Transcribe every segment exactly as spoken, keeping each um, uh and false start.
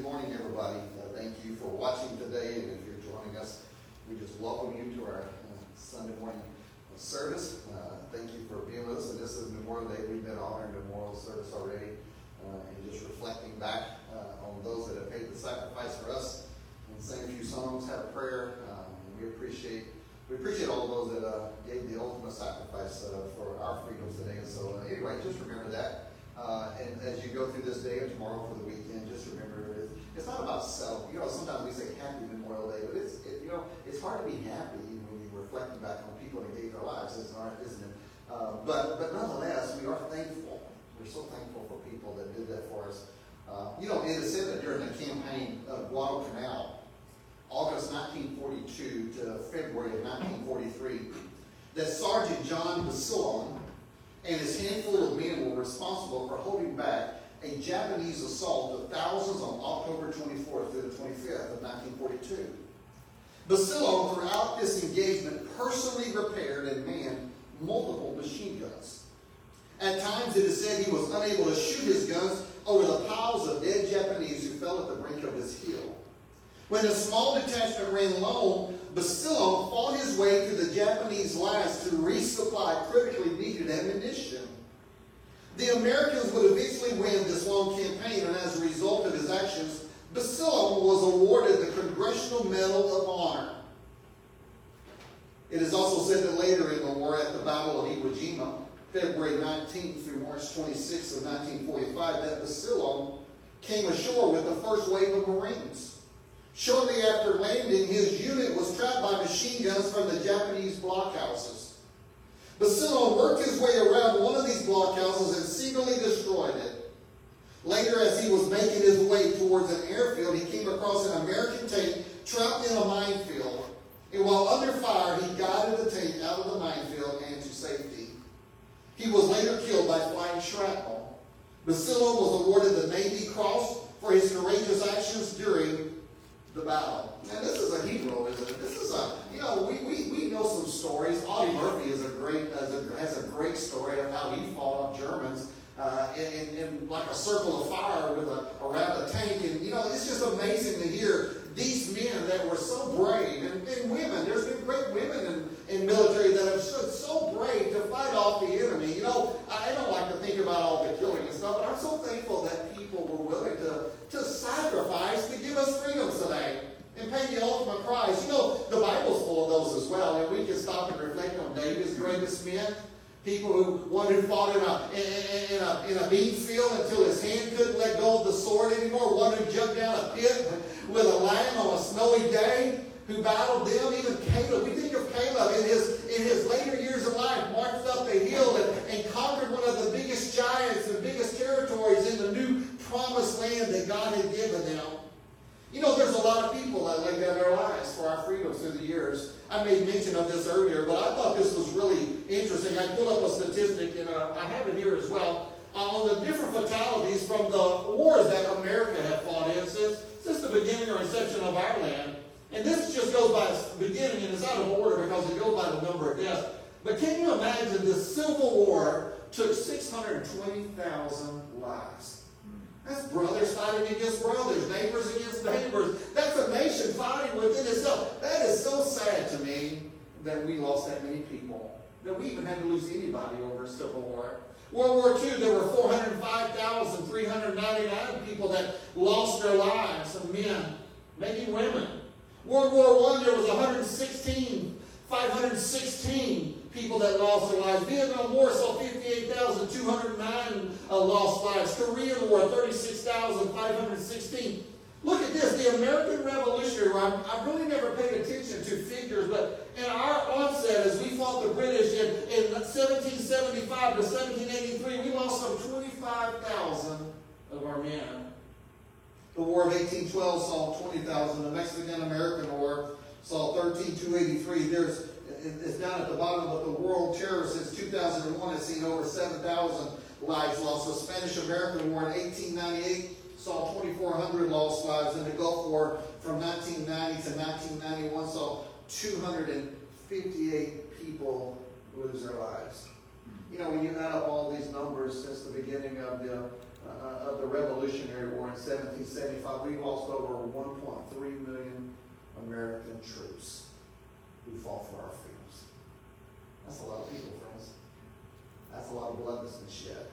good morning, everybody. Uh, thank you for watching today, and if you're joining us, we just welcome you to our uh, Sunday morning service. Uh, thank you for being with us, and this is Memorial Day. We've been honoring Memorial Service already, uh, and just reflecting back uh, on those that have paid the sacrifice for us, and sang a few songs, had a prayer. Um, and we appreciate we appreciate all those that uh, gave the ultimate sacrifice uh, for our freedoms today. And so, uh, anyway, just remember that. Uh, and as you go through this day and tomorrow for the weekend, just remember it, it's not about self. You know, sometimes we say Happy Memorial Day, but it's it, you know it's hard to be happy when you're reflecting back on people that gave their lives, isn't it? Uh, but but nonetheless, we are thankful. We're so thankful for people that did that for us. Uh, you know, it is said that during the campaign of Guadalcanal, August nineteen forty-two to February of nineteen forty-three, that Sergeant John Basilone and his handful of men were responsible for holding back a Japanese assault of thousands on October twenty-fourth through the twenty-fifth of nineteen forty-two. Basilone, throughout this engagement, personally repaired and manned multiple machine guns. At times, it is said he was unable to shoot his guns over the piles of dead Japanese who fell at the brink of his hill. When the small detachment ran low, Basilone fought his way through the Japanese lines to resupply critically needed ammunition. The Americans would eventually win this long campaign, and as a result of his actions, Basilone was awarded the Congressional Medal of Honor. It is also said that later in the war, at the Battle of Iwo Jima, February nineteenth through March twenty-sixth of nineteen forty-five, that Basilone came ashore with the first wave of Marines. Shortly after landing, his unit was trapped by machine guns from the Japanese blockhouses. Basilone worked his way around one of these blockhouses and secretly destroyed it. Later, as he was making his way towards an airfield, he came across an American tank trapped in a minefield. And while under fire, he guided the tank out of the minefield and to safety. He was later killed by flying shrapnel. Basilone was awarded the Navy Cross for his courageous actions during the battle. And this is a hero, isn't it? This is a, you know, we, we, we know some stories. Audie Murphy is a great, has a, has a great story of how he fought off Germans uh, in, in, in like a circle of fire with a, around a tank. And, you know, it's just amazing to hear these men that were so brave, and, and women. There's been great women in, in military that have stood so brave to fight off the enemy. You know, I don't like to think about all the killing and stuff, but I'm so thankful that people were willing to, to sacrifice to give us freedoms today and pay the ultimate price. You know, the Bible's full of those as well, and we can stop and reflect on David's greatest men. People who, one who fought in a, in, in, a, in a bean field until his hand couldn't let go of the sword anymore. One who jumped down a pit with a lion on a snowy day, who battled them. Even Caleb, we think of Caleb in his in his later years of life, marched up the hill and, and conquered one of the biggest giants and biggest territories in the new promised land that God had given them. You know, there's a lot of people that laid down their lives for our freedom through the years. I made mention of this earlier, but I thought this was really interesting. I pulled up a statistic, and uh, I have it here as well, uh, on the different fatalities from the wars that America had fought in since, since the beginning or inception of our land. And this just goes by its beginning, and it's out of order because it goes by the number of deaths. But can you imagine the Civil War took six hundred twenty thousand lives? That's brothers fighting against brothers, neighbors against neighbors. That's a nation fighting within itself. That is so sad to me that we lost that many people, that we even had to lose anybody over a Civil War. World War Two, there were four hundred five thousand three hundred ninety-nine people that lost their lives, some men, maybe women. World War One, there was one hundred sixteen, five hundred sixteen people that lost their lives. Vietnam War saw fifty-eight thousand two hundred nine uh, lost lives. Korean War, thirty-six thousand five hundred sixteen. Look at this, the American Revolutionary War. I really never paid attention to figures, but in our onset, as we fought the British in, in seventeen seventy-five to seventeen eighty-three, we lost some twenty-five thousand of our men. The War of eighteen twelve saw twenty thousand. The Mexican-American War saw thirteen thousand two hundred eighty-three. There's, it's down at the bottom, but the world terror since two thousand one has seen over seven thousand lives lost. The Spanish-American War in eighteen ninety-eight saw twenty-four hundred lost lives. And the Gulf War from nineteen ninety to nineteen ninety-one saw two hundred fifty-eight people lose their lives. You know, when you add up all these numbers since the beginning of the uh, of the revolution, Revolutionary War in seventeen seventy-five, we lost over one point three million American troops who fought for our freedoms. That's a lot of people, friends. That's a lot of blood that's been shed.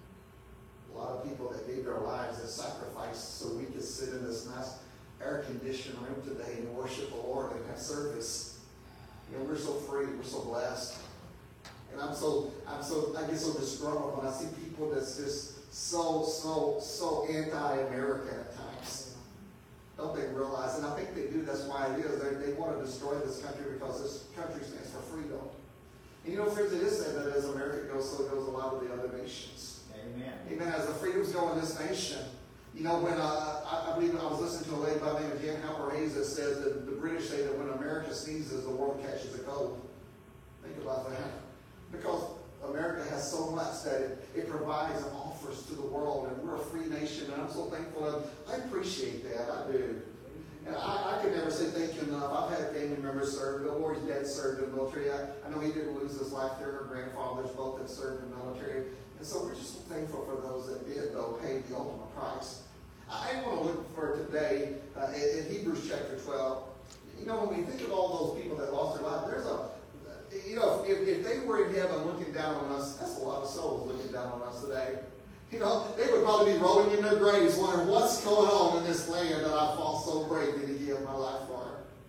A lot of people that gave their lives as sacrifice so we could sit in this nice air-conditioned room today and worship the Lord and have service. You know, we're so free, we're so blessed. And I'm so, I'm so, I get so disgruntled when I see people that's just so, so, so anti-American at times. Don't they realize? And I think they do. That's why it is. They, they want to destroy this country because this country stands for freedom. And you know, friends, it is said that as America goes, so goes a lot of the other nations. Amen. Amen. As the freedoms go in this nation, you know, when uh, I, I believe I was listening to a lady by the name of Jan Halper Hayes that says that the British say that when America sneezes, the world catches a cold. Think about that. Because America has so much that it, it provides and offers to the world, and we're a free nation, and I'm so thankful. And I appreciate that. I do. And I, I could never say thank you enough. I've had family members serve. Bill Lori's dad served in the military. I, I know he didn't lose his life there. Her grandfathers both had served in the military. And so we're just thankful for those that did, though, pay the ultimate price. I want to look for today uh, in, in Hebrews chapter twelve. You know, when we think of all those people that lost their life, there's a, you know, if, if they were in heaven looking down on us, that's a lot of souls looking down on us today. You know, they would probably be rolling in their graves wondering what's going on in this land that I fought so bravely to give my life for.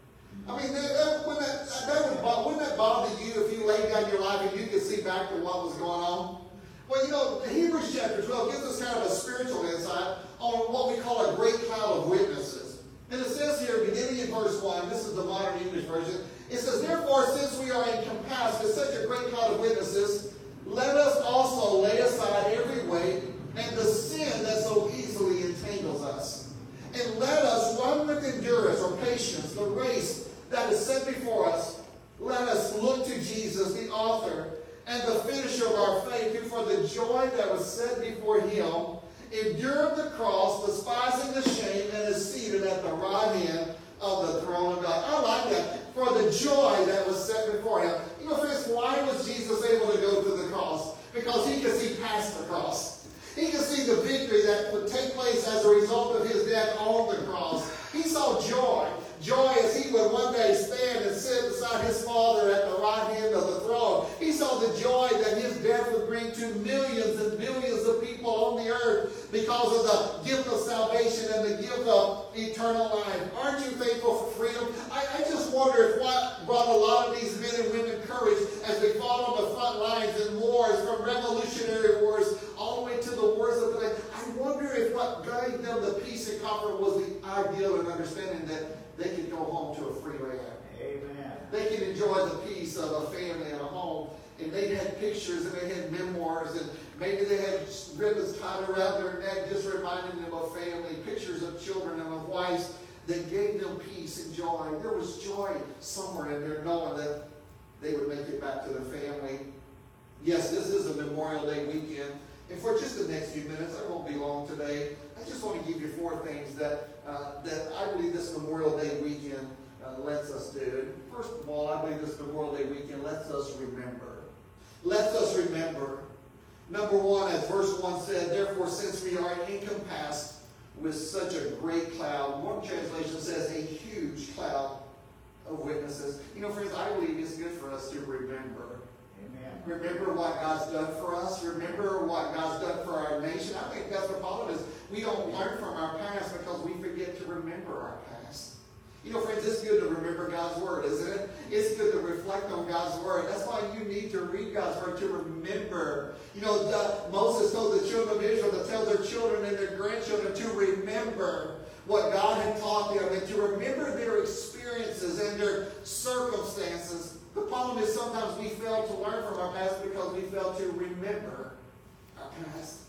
I mean, that, that, wouldn't, that, that would, wouldn't that bother you if you laid down your life and you could see back to what was going on? Well, you know, Hebrews chapter twelve gives us kind of a spiritual insight on what we call a great cloud of witnesses. And it says here, beginning in verse one, this is the modern English version, it says, therefore, since we are encompassed with such a great cloud of witnesses, let us also lay aside every weight and the sin that so easily entangles us. And let us run with endurance or patience the race that is set before us. Let us look to Jesus, the author and the finisher of our faith, who for the joy that was set before him endured the cross, despising the shame, and is seated at the right hand of the throne of God. I like that. For the joy that was set before him. You know, friends, why was Jesus able to go to the cross? Because he could see past the cross. He could see the victory that would take place as a result of his death on the cross. He saw joy. Joy as he would one day stand and sit beside his Father at the right hand of the throne. He saw the joy that his death would bring to millions and billions of people on the earth because of the gift of salvation and the gift of eternal life. Aren't you thankful for freedom? I, I just wonder if what brought a lot of these men and women courage as they fought on the front lines in wars, from Revolutionary Wars all the way to the wars of today. I wonder if what gave them the peace and comfort was the ideal and understanding that they could go home to a free land. Amen. They could enjoy the peace of a family and a home. And they had pictures and they had memoirs, and maybe they had ribbons tied around their neck just reminding them of family, pictures of children and of wives that gave them peace and joy. There was joy somewhere in there knowing that they would make it back to their family. Yes, this is a Memorial Day weekend. And for just the next few minutes, I won't be long today, I just want to give you four things that uh, that I believe this Memorial Day weekend uh, lets us do. First of all, I believe this Memorial Day weekend lets us remember. Lets us remember. Number one, as verse one said, therefore, since we are encompassed with such a great cloud, one translation says a huge cloud of witnesses. You know, friends, I believe it's good for us to remember. Remember what God's done for us. Remember what God's done for our nation. I think that's the problem is we don't learn from our past because we forget to remember our past. You know, friends, it's good to remember God's Word, isn't it? It's good to reflect on God's Word. That's why you need to read God's Word, to remember. You know, the, Moses told the children of Israel to tell their children and their grandchildren to remember what God had taught them and to remember their experiences and their circumstances. The problem is sometimes we fail to learn from our past because we fail to remember our past.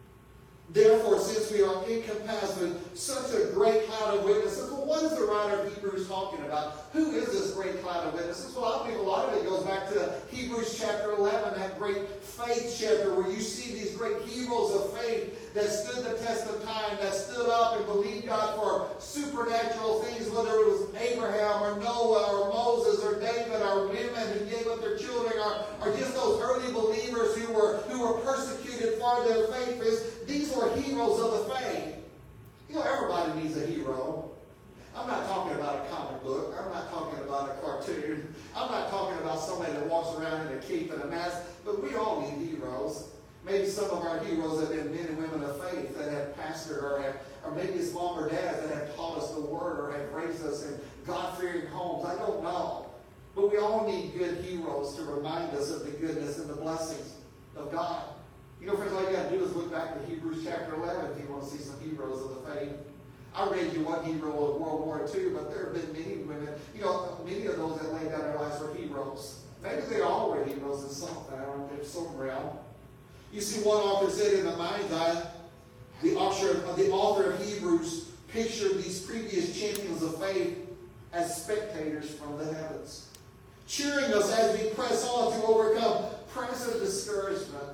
Therefore, since we are encompassed with such a great cloud of witnesses, well, what is the writer of Hebrews talking about? Who is this great cloud of witnesses? Well, I believe a lot of it goes back to Hebrews chapter eleven, that great faith chapter where you see these great heroes of faith that stood the test of time, that stood up and believed God for supernatural things, whether it was Abraham or Noah or Moses or David or women who gave up their children or, or just those early believers who were, who were persecuted for their faith. These who are heroes of the faith. You know, everybody needs a hero. I'm not talking about a comic book. I'm not talking about a cartoon. I'm not talking about somebody that walks around in a cape and a mask. But we all need heroes. Maybe some of our heroes have been men and women of faith that have pastored, or have, or maybe it's mom or dad that have taught us the word, or have raised us in God-fearing homes. I don't know. But we all need good heroes to remind us of the goodness and the blessings of God. You know, friends, all you got to do is look back to Hebrews chapter eleven if you want to see some heroes of the faith. I read you one hero of World War Two, but there have been many women, you know, many of those that laid down their lives were heroes. Maybe they all were heroes in some, in some realm. You see, one author said in the mind's eye, the author, the author of Hebrews pictured these previous champions of faith as spectators from the heavens, cheering us as we press on to overcome present discouragement.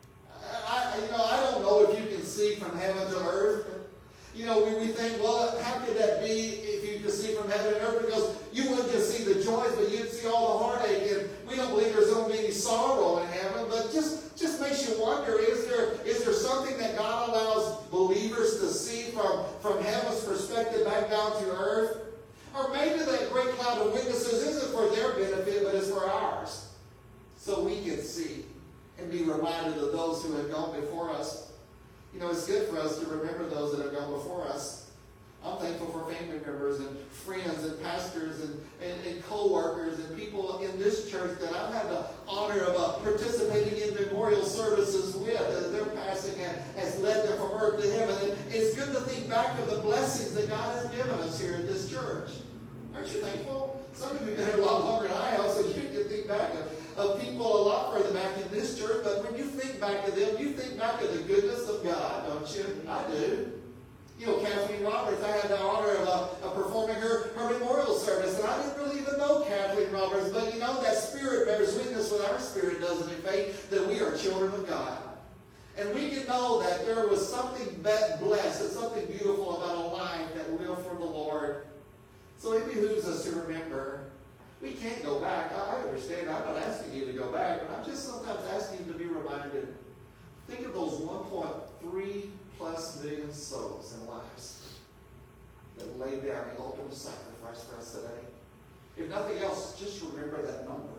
I, you know, I don't know if you can see from heaven to earth. You know, we, we think, well, how could that be if you could see from heaven and earth? Because you wouldn't just see the joys, but you'd see all the heartache. And we don't believe there's going to be any sorrow in heaven. But just, just makes you wonder, is there, is there something that God allows believers to see from, from heaven's perspective back down to earth? Or maybe that great cloud of witnesses isn't for their benefit, but it's for ours. So we can see and be reminded of those who have gone before us. You know, it's good for us to remember those that have gone before us. I'm thankful for family members and friends and pastors and, and, and co-workers and people in this church that I've had the honor of uh, participating in memorial services with as their passing has led them from earth to heaven. And it's good to think back of the blessings that God has given us here in this church. Aren't you thankful? Some of you have been here a lot longer than I have, so you can think back of of people a lot further back in this church, but when you think back of them, you think back of the goodness of God, don't you? I do. You know, Kathleen Roberts, I had the honor of, uh, of performing her, her memorial service, and I didn't really even know Kathleen Roberts, but you know, that spirit bears witness with our spirit, doesn't it, faith, that we are children of God. And we can know that there was something blessed and something beautiful about a life that lived for the Lord. So it behooves us to remember. We can't go back. I understand. I'm not asking you to go back, but I'm just sometimes asking you to be reminded. Think of those one point three plus million souls and lives that laid down the ultimate sacrifice for us today. If nothing else, just remember that number.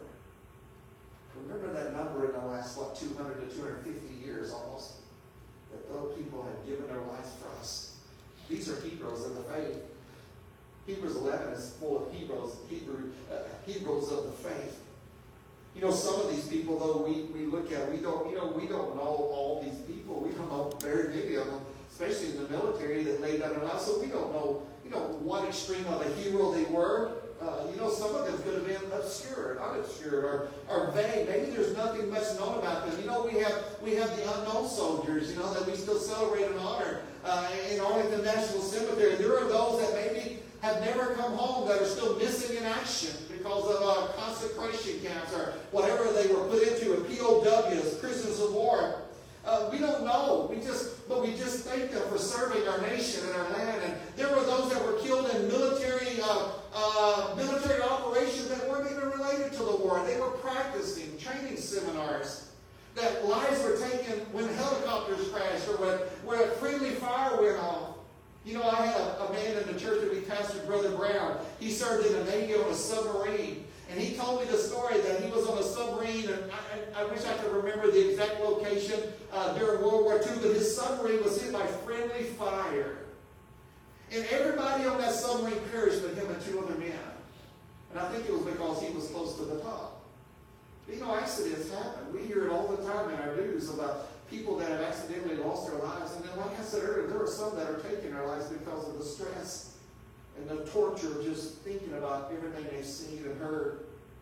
Remember that number in the last, what, two hundred to two hundred fifty years almost, that those people have given their lives for us. These are heroes of the faith. Hebrews eleven is full of heroes, Hebrew, uh, heroes of the faith. You know, some of these people, though, we, we look at, we don't, you know, we don't know all these people. We don't know very many of them, especially in the military that laid down their lives. So we don't know, you know, what extreme of a hero they were. Uh, you know, some of them could have been obscured, unobscured, or, or vague. Maybe there's nothing much known about them. You know, we have we have the unknown soldiers, you know, that we still celebrate and honor uh, in Arlington National Cemetery. There are those that maybe have never come home that are still missing in action because of uh, consecration camps or whatever they were put into, or P O Ws, prisoners of war. Uh, we don't know. We just, but we just thank them for serving our nation and our land. And there were those that were killed in military uh, uh, military operations that weren't even related to the war. They were practicing, training seminars. That lives were taken when helicopters crashed or when, when friendly fire went off. You know, I had a, a man in the church that we pastored, Brother Brown. He served in the Navy on a submarine. And he told me the story that he was on a submarine, and I, I, I wish I could remember the exact location uh, during World War Two, but his submarine was hit by friendly fire. And everybody on that submarine perished but him and two other men. And I think it was because he was close to the top. But you know, accidents happen. We hear it all the time in our news about people that have accidentally lost their lives. And then, like I said earlier, there are some that are taking their lives because of the stress and the torture of just thinking about everything they've seen and heard.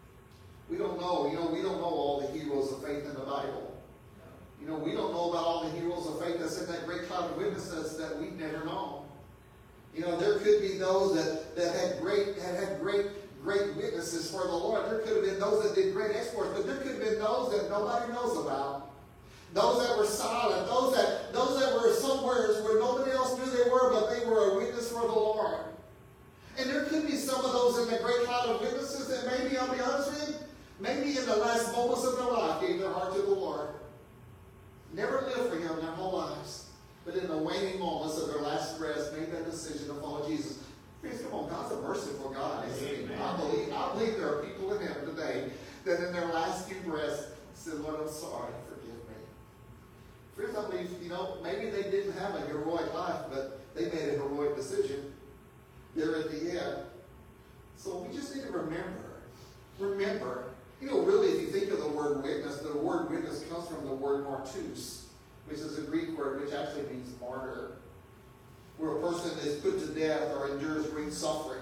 We don't know. You know, we don't know all the heroes of faith in the Bible. You know, we don't know about all the heroes of faith that's in that great cloud of witnesses that we've never known. You know, there could be those that, that had great had had great great witnesses for the Lord. There could have been those that did great exploits, but there could have been those that nobody knows about. Those that were silent, those that those that were somewhere where nobody else knew they were, but they were a witness for the Lord. And there could be some of those in the great cloud of witnesses that maybe, I'll be honest with you, maybe in the last moments of their life gave their heart to the Lord. Never lived for Him their whole lives. But in believe, you know, maybe they didn't have a heroic life, but they made a heroic decision there at the end. So we just need to remember. Remember. You know, really, if you think of the word witness, the word witness comes from the word martus, which is a Greek word which actually means martyr, where a person is put to death or endures great suffering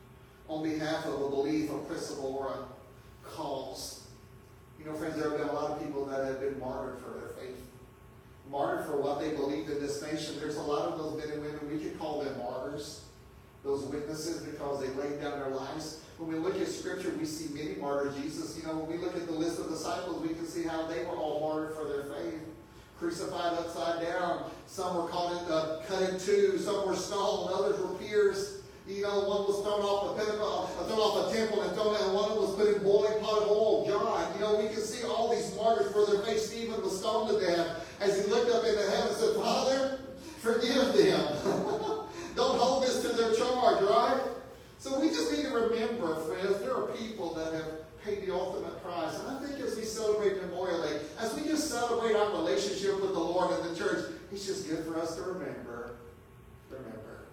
on behalf of a belief, a principle, or a cause. You know, friends, there have been a lot of people that have been martyred for their faith. Martyred for what they believed in this nation. There's a lot of those men and women, we could call them martyrs, those witnesses, because they laid down their lives. When we look at Scripture, we see many martyrs. Jesus, you know, when we look at the list of disciples, we can see how they were all martyred for their faith. Crucified upside down. Some were caught in, uh, cut in two. Some were stoned. Others were pierced. You know, one was thrown off the pinnacle, uh, thrown off a temple and thrown down. One was put in boiling pot of oil. John. You know, we can see all these martyrs for their faith. Stephen was stoned to death as he looked up into heaven and said, Father, forgive them. Don't hold this to their charge, right? So we just need to remember, friends, there are people that have paid the ultimate price. And I think as we celebrate Memorial Day, as we just celebrate our relationship with the Lord and the church, it's just good for us to remember, remember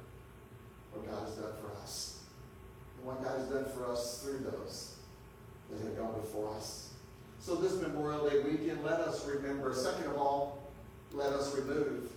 what God has done for us. And what God has done for us through those that have gone before us. So this Memorial Day weekend, let us remember. Second of all, let us remove.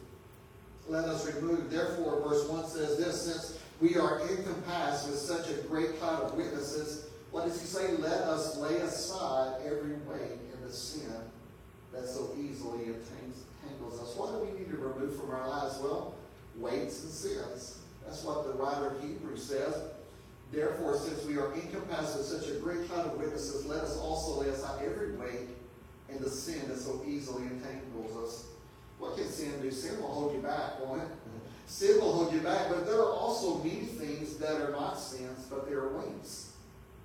Let us remove. Therefore, verse one says this, since we are encompassed with such a great cloud of witnesses, what does he say? Let us lay aside every weight and the sin that so easily entangles us. What do we need to remove from our lives? Well, weights and sins. That's what the writer of Hebrews says. Therefore, since we are encompassed with such a great cloud of witnesses, let us also lay aside every weight and the sin that so easily entangles us. What can sin do? Sin will hold you back, won't it? Sin will hold you back, but there are also many things that are not sins, but they are weights.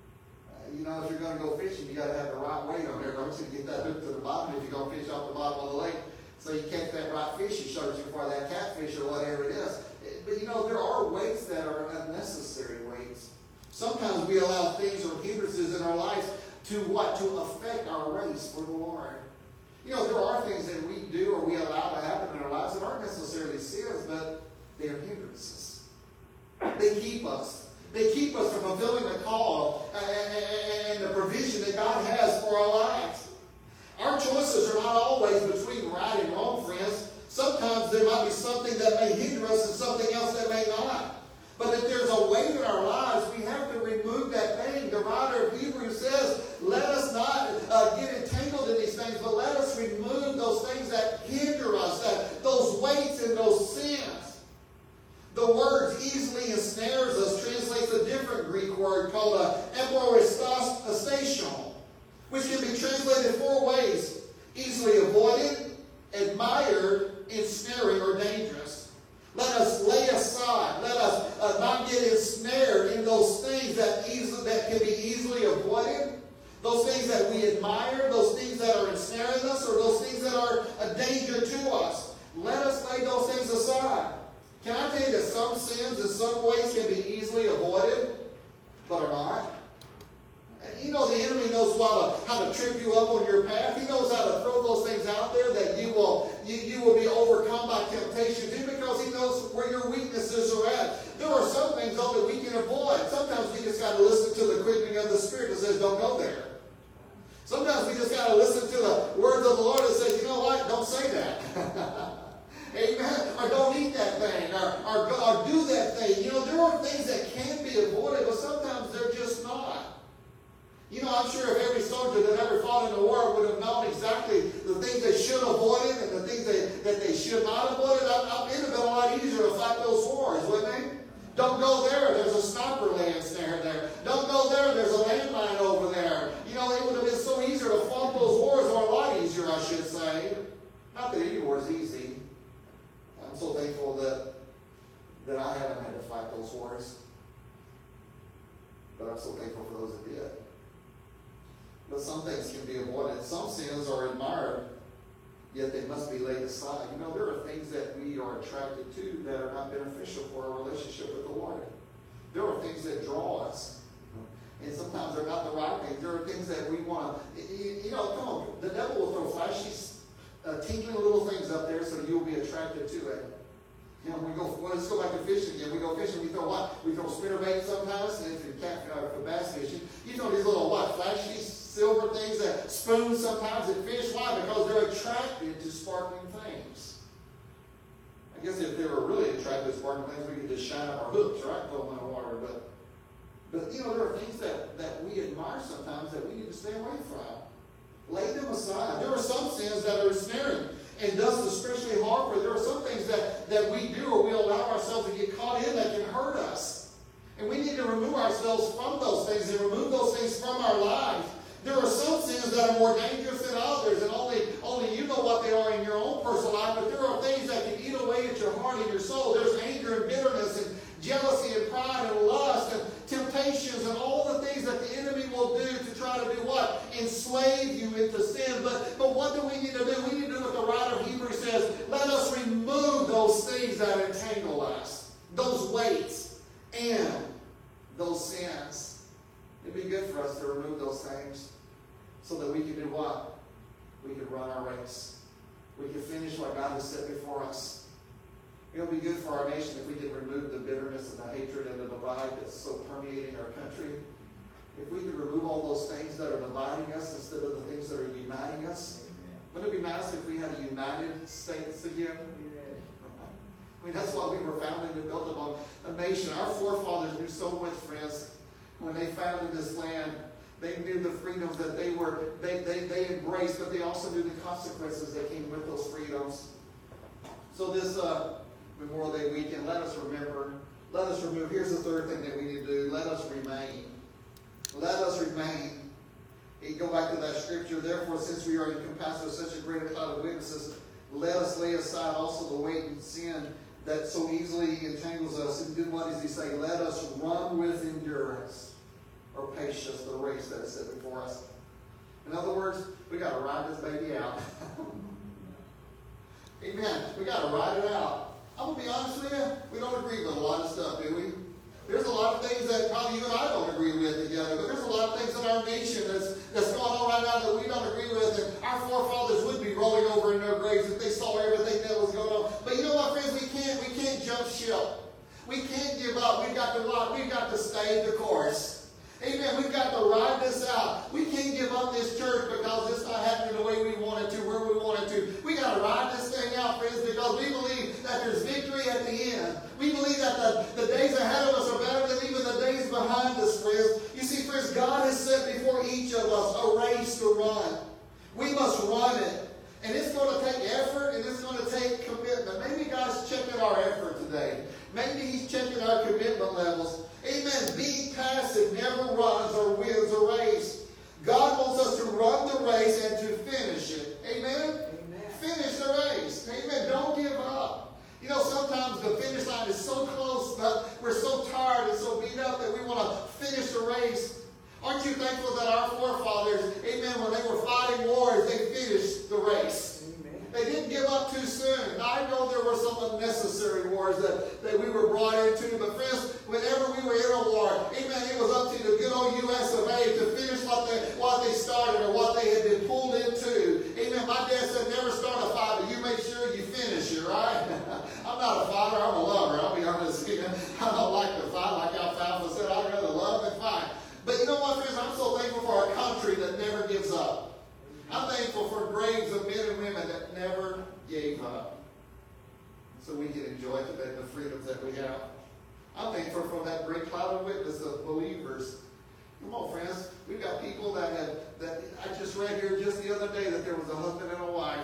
Uh, you know, if you're going to go fishing, you got to have the right weight on there, don't you, to get that hook to the bottom if you're going to fish off the bottom of the lake. So you catch that right fish, you searching for that catfish or whatever it is. But you know, there are weights that are unnecessary weights. Sometimes we allow things or hindrances in our lives to what? To affect our race for the Lord. You know, there are things that we do or we allow to happen in our lives that aren't necessarily sins, but they are hindrances. They keep us. They keep us from fulfilling the call and the provision that God has for our lives. Our choices are not always between right and wrong, friends. Sometimes there might be something that may hinder us and something else that may not. But if there's a weight in our lives, we have to remove that thing. The writer of Hebrews says, let us not uh, get entangled in these things, but let us remove those things that hinder us, that, those weights and those sins. The word easily ensnares us translates a different Greek word called a emboristation, which can be translated four ways: easily avoided, admired, ensnaring, or dangerous. Let us lay aside. Let us uh, not get ensnared in those things that easily that can be easily avoided, those things that we admire, those things that are ensnaring us, or those things that are a danger to us. Let us lay those things aside. Can I tell you that some sins in some ways can be easily avoided, but are not? And you know the enemy knows how to, how to trip you up on your path. He knows how to throw those things out there that you will you, you will be overcome by temptation too, because he knows where your weaknesses are at. There are some things though that we can avoid. Sometimes we just got to listen to the quickening of the Spirit that says, don't go there. Sometimes we just got to listen to the words of the Lord that says, you know what, don't say that. Amen. Or don't eat that thing, or, or, or do that thing. You know, there are things that can be avoided, but sometimes they're just not. You know, I'm sure if every soldier that ever fought in the war would have known exactly the things they should avoid and the things they, that they should not avoid, it would have been a lot easier to fight those wars, wouldn't it? Don't go there, there's a sniper laying snare there. Don't go there, there's a landmine over there. You know, it would have been so easier to fight those wars, or a lot easier, I should say. Not that any war is easy. I'm so thankful that, that I haven't had to fight those wars. But I'm so thankful for those that did. But some things can be avoided. Some sins are admired, yet they must be laid aside. You know, there are things that we are attracted to that are not beneficial for our relationship with the Lord. There are things that draw us. And sometimes they're not the right things. There are things that we want to, you, you know, come on. The devil will throw flashy, uh, tinkling little things up there so you attracted to it. You know, we go, well, let's go back to fishing again. We go fishing, we throw what? We throw spinnerbait sometimes, and if you're cat, uh, for bass fishing, you throw these little, what, flashy silver things, that spoons sometimes that fish. Why? Because they're attracted to sparkling things. I guess if they were really attracted to sparkling things, we could just shine up our hooks, right? Throw them in the water. But, but you know, there are things that, that we admire sometimes that we need to stay away from. Lay them aside. There are some sins that are ensnaring and thus especially hard for. There are some things that, that we do or we allow ourselves to get caught in that can hurt us. And we need to remove ourselves from those things and remove those things from our lives. There are some sins that are more dangerous than others, and only, only you know what they are in your own personal life, but there are things that can eat away at your heart and your soul. There's anger and bitterness and jealousy and pride and lust and temptations and all the things that the enemy will do to try to do what? Enslave you into sin. But, but what do we need to do? We need to do what the writer of Hebrews says. Let us remove those things that entangle us, those weights and those sins. It'd be good for us to remove those things so that we can do what? We can run our race. We can finish what God has set before us. It would be good for our nation if we could remove the bitterness and the hatred and the divide that's so permeating our country. If we could remove all those things that are dividing us instead of the things that are uniting us. Wouldn't it be nice if we had a united states again? I mean, that's why we were founded and built upon a nation. Our forefathers knew so much, friends. When they founded this land, they knew the freedoms that they were they, they, they embraced, but they also knew the consequences that came with those freedoms. So this uh, Memorial Day weekend, let us remember, let us remove. Here's the third thing that we need to do. Let us remain. Let us remain. You go back to that scripture. Therefore, since we are encompassed with such a great cloud of witnesses, let us lay aside also the weight and sin that so easily entangles us. And then what does he say? Let us run with endurance or patience the race that is set before us. In other words, we got to ride this baby out. Amen. We got to ride it out. I'm going to be honest with you, we don't agree with a lot of stuff, do we? There's a lot of things that probably you and I don't agree with together, but there's a lot of things in our nation that's, that's going on right now that we don't agree with, and our forefathers would be rolling over in their graves if they saw everything that was going on. But you know what, friends? We can't, we can't jump ship. We can't give up. We've got to, we've got to stay the course. Amen. We've got to ride this out. We can't give up this church because it's not happening the way we want it to, where we want it to. We got to ride this thing out, friends, because we believe that there's victory at the end. We believe that the, the days ahead of us are better than even the days behind us, friends. You see, friends, God has set before each of us a race to run. We must run it. And it's going to take effort and it's going to take commitment. Maybe God's checking our effort today. Maybe He's checking our commitment levels. Amen. Being passive never runs or wins a race. God wants us to run the race and to finish it. Amen? Amen. Finish the race. Amen. Don't give up. You know, sometimes the finish line is so close, but we're so tired and so beat up that we want to finish the race. Aren't you thankful that our forefathers, amen, when they were fighting wars, they finished the race? They didn't give up too soon. Now, I know there were some unnecessary wars that, that we were brought into, but friends, whenever we were in a war, amen, it was up to the good old U S of A to finish what they, what they started or what they had been pulled into. Amen. My dad said, never start a fight, but you make sure you finish it, right? I'm not a fighter, I'm a lover. I'll be honest with you. I don't like to fight like Alfalfa said. I'd rather love than fight. But you know what, friends? I'm so thankful for our country that never gives up. I'm thankful for graves of men and women that never gave up. So we can enjoy today the freedoms that we have. I'm thankful for that great cloud of witness of believers. Come on, friends. We've got people that have, that I just read here just the other day that there was a husband and a wife.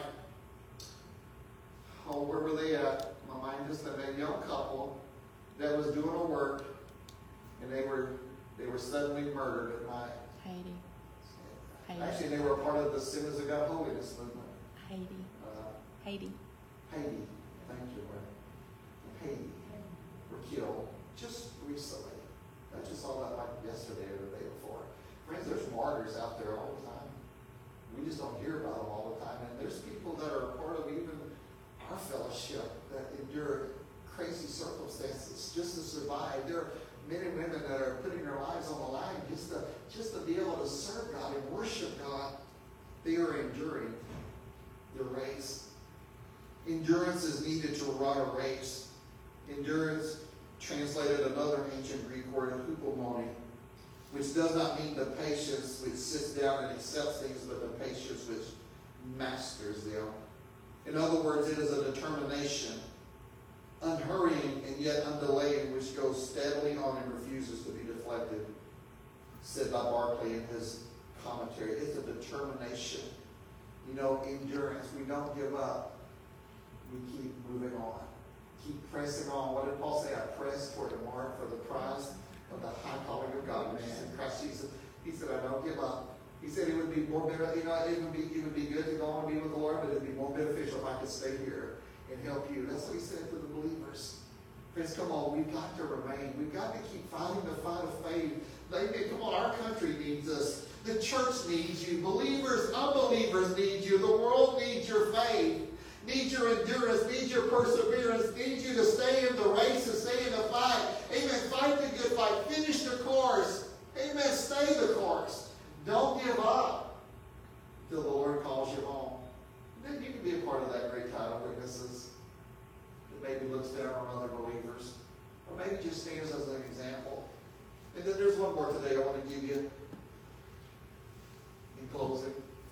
Oh, where were they at? My mind just said a young couple that was doing a work, and they were they were suddenly murdered at night. Haiti. Haiti. Actually, they were a part of the Sinners of God Holiness movement. Haiti. Uh, Haiti. Haiti. Thank you, Lord. Haiti were killed just recently. I just saw that like yesterday or the day before. Friends, there's martyrs out there all the time. We just don't hear about them all the time. And there's people that are part of even our fellowship that endure crazy circumstances just to survive. There are men and women that are putting their lives on the line just to, just to be able to serve God and worship God. They are enduring the race. Endurance is needed to run a race. Endurance, translated another ancient Greek word, hupomone, which does not mean the patience which sits down and accepts things, but the patience which masters them. In other words, it is a determination, unhurrying and yet undelaying, which goes steadily on and refuses to be deflected. Said by Barclay in his commentary, it's a determination. You know, endurance. We don't give up. We keep moving on. Keep pressing on. What did Paul say? I press toward the mark for the prize of the high calling of God, which is in Christ Jesus. He said, I don't give up. He said it would be more better, you know, it would be it would be good to go on and be with the Lord, but it would be more beneficial if I could stay here and help you. That's what he said to the believers. Friends, come on, we've got to remain. We've got to keep fighting the fight of faith. Amen. Come on, our country needs us. The church needs you. Believers, unbelievers need you. The world needs your faith, needs your endurance, needs your perseverance, needs you to stay in the race and stay in the fight. Amen. Fight the good fight. Finish the course. Amen. Stay the course. Don't give up till the Lord calls you home. Then you can be a part of that great tide of witnesses that maybe looks down on other believers. Or maybe just stands as an example. And then there's one more today I want to give you in closing.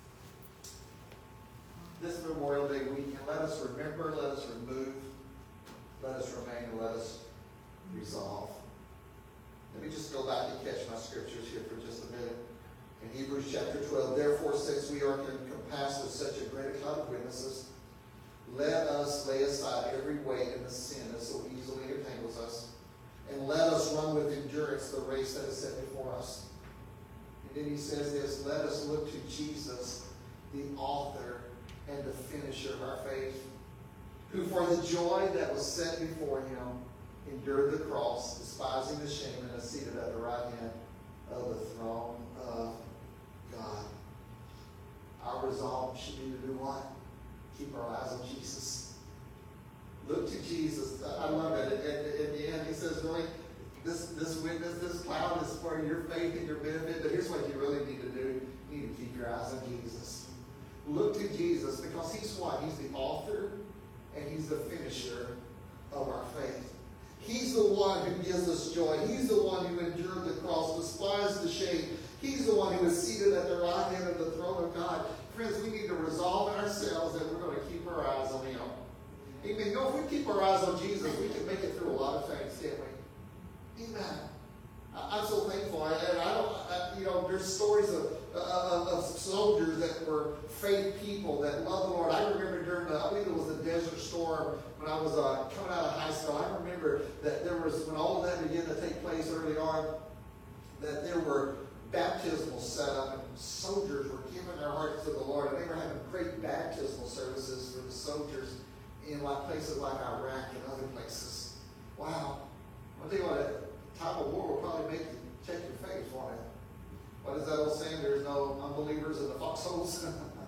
This Memorial Day weekend, let us remember, let us remove, let us remain, and let us resolve. Let me just go back and catch my scriptures here for just a minute. In Hebrews chapter twelve, therefore, since we are compassed with such a great cloud of witnesses, let us lay aside every weight and the sin that so easily entangles us, and let us run with endurance the race that is set before us. And then he says this, let us look to Jesus, the author and the finisher of our faith, who for the joy that was set before him endured the cross, despising the shame, and is seated at the right hand of the throne of God. Our resolve should be to do what? Keep our eyes on Jesus. Look to Jesus. I love it. At, at the end, he says, really, this, this witness, this cloud is for your faith and your benefit. But here's what you really need to do. You need to keep your eyes on Jesus. Look to Jesus, because he's what? He's the author and he's the finisher of our faith. He's the one who gives us joy. He's the one who endured the cross, despised the shame. He's the one who is seated at the right hand of the throne of God. Friends, we need to resolve in ourselves that we're going to keep our eyes on him. Amen. You know, if we keep our eyes on Jesus, we can make it through a lot of things, can't we? Amen. I'm so thankful. And I don't, I, you know, there's stories of, uh, of soldiers that were faith people that love the Lord. I remember during the, I believe it was the Desert Storm when I was uh, coming out of high school. I remember that there was, when all of that began to take place early on, that there were baptismal set up, and soldiers were giving their hearts to the Lord, and they were having great baptismal services for the soldiers in like places like Iraq and other places. Wow. I'll tell you what, a time of war will probably make you check your faith, won't it? What is that old saying? There's no unbelievers in the foxholes.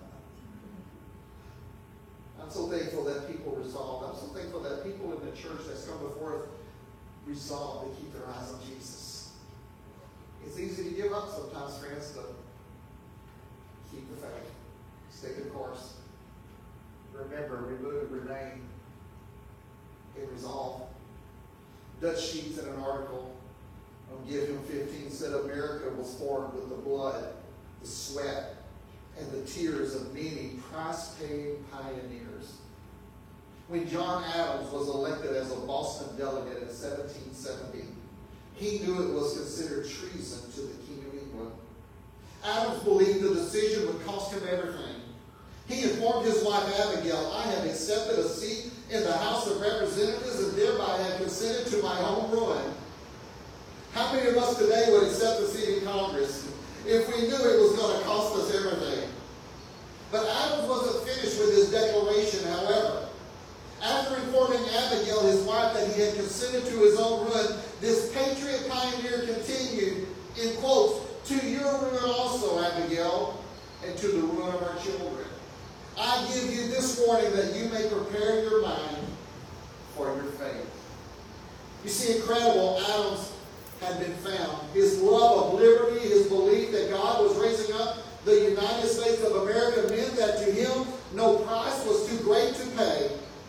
I'm so thankful that people resolve. I'm so thankful that people in the church that's come before us resolve to keep their eyes on Jesus. It's easy to give up sometimes, friends, but keep the faith. Stay the course. Remember, remove, remain, and resolve. Dutch Sheets in an article on Give Him fifteen said America was formed with the blood, the sweat, and the tears of many price-paying pioneers. When John Adams was elected as a Boston delegate in seventeen seventy, he knew it was considered treason to the King of England. Adams believed the decision would cost him everything. He informed his wife Abigail, I have accepted a seat in the House of Representatives and thereby have consented to my own ruin. How many of us today would accept a seat in Congress if we knew it was going to cost us everything? But Adams wasn't finished with his declaration, however. After informing Abigail, his wife, that he had consented to his own ruin, this patriot pioneer continued, in quotes, to your ruin also, Abigail, and to the ruin of our children. I give you this warning that you may prepare your mind for your faith. You see, incredible, Adams had been found. His love of liberty, his belief that God was raising up the United States of America meant that to him no price was too great to pay.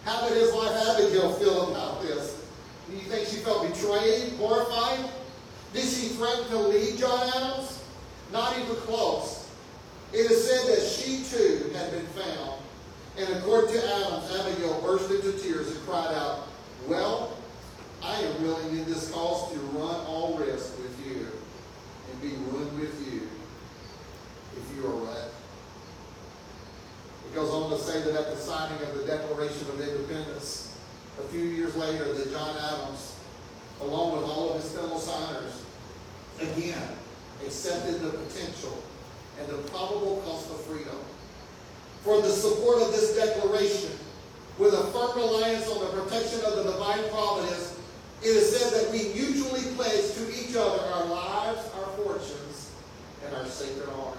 How did his wife Abigail feel about this? Do you think she felt betrayed, horrified? Did she threaten to leave John Adams? Not even close. It is said that she too had been found. And according to Adams, Abigail burst into tears and cried out, "Well, I am willing in this cause to run all risk with you and be ruined with you if you are right." It goes on to say that at the signing of the Declaration of Independence, a few years later, that John Adams, along with all of his fellow signers, again accepted the potential and the probable cost of freedom. For the support of this declaration, with a firm reliance on the protection of the divine providence, it is said that we mutually pledge to each other our lives, our fortunes, and our sacred honor.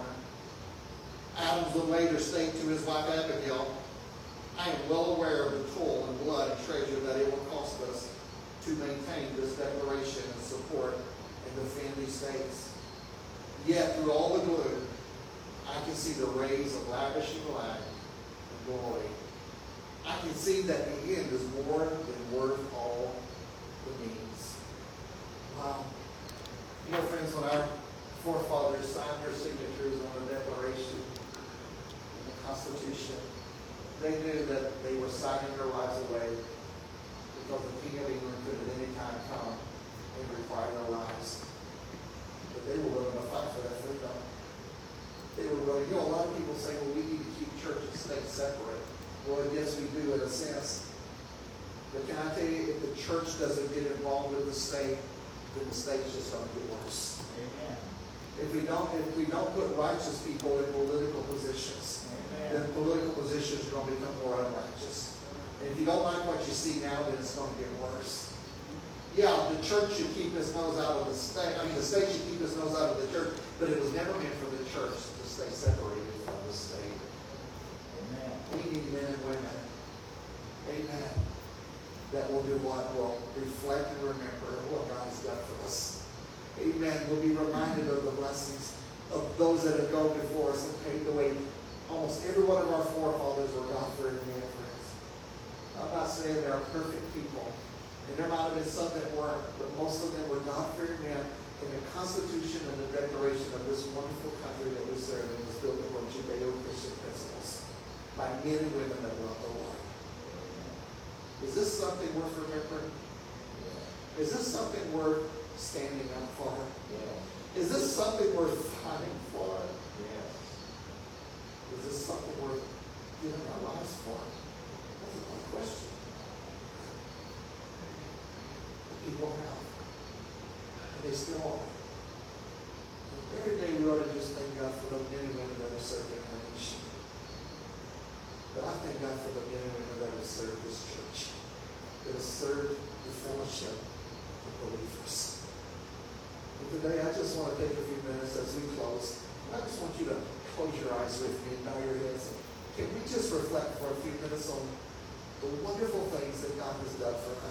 Adams would later state to his wife Abigail, "I am well aware of the toil and blood and treasure that it will cost us to maintain this declaration and support and defend these states. Yet through all the gloom, I can see the rays of lavishing light and glory. I can see that the end is more than worth all the means." Wow. You know, friends, when our forefathers signed their signatures on the Declaration and the Constitution, they knew that they were signing their lives away because the King of England could at any time come and require their lives. But they were willing to fight for that freedom. They were willing. You know, a lot of people say, well, we need to keep church and state separate. Well, yes, we do in a sense. But can I tell you, if the church doesn't get involved with the state, then the state's just going to get worse. Amen. If we don't, if we don't put righteous people in political positions, Amen. then political positions are going to become more unrighteous. And if you don't like what you see now, then it's going to get worse. Yeah, the church should keep its nose out of the state. I mean, the state should keep its nose out of the church, but it was never meant for the church to stay separated from the state. Amen. We need men and women, amen, that will do what? Will reflect and remember what God has done for us. Amen. We'll be reminded of the blessings of those that have gone before us and paved the way. Almost every one of our forefathers were God-fearing men, friends. I'm not saying they are perfect people. And there might have been some that weren't, but most of them were God-fearing men. And the Constitution and the Declaration of this wonderful country that we serve in was built upon Judeo-Christian principles by men and women that love the Lord. Is this something worth remembering? Is this something worth standing up for? Yes. Is this something worth fighting for? Yes. Is this something worth giving our lives for? That's a good question. The people have. And they still are. And every day we ought to just thank God for the men and women that have served in our nation. But I thank God for the men and women that have served this church, that have served the fellowship of believers. But today I just want to take a few minutes as we close. I just want you to close your eyes with me and bow your heads. Can we just reflect for a few minutes on the wonderful things that God has done for us?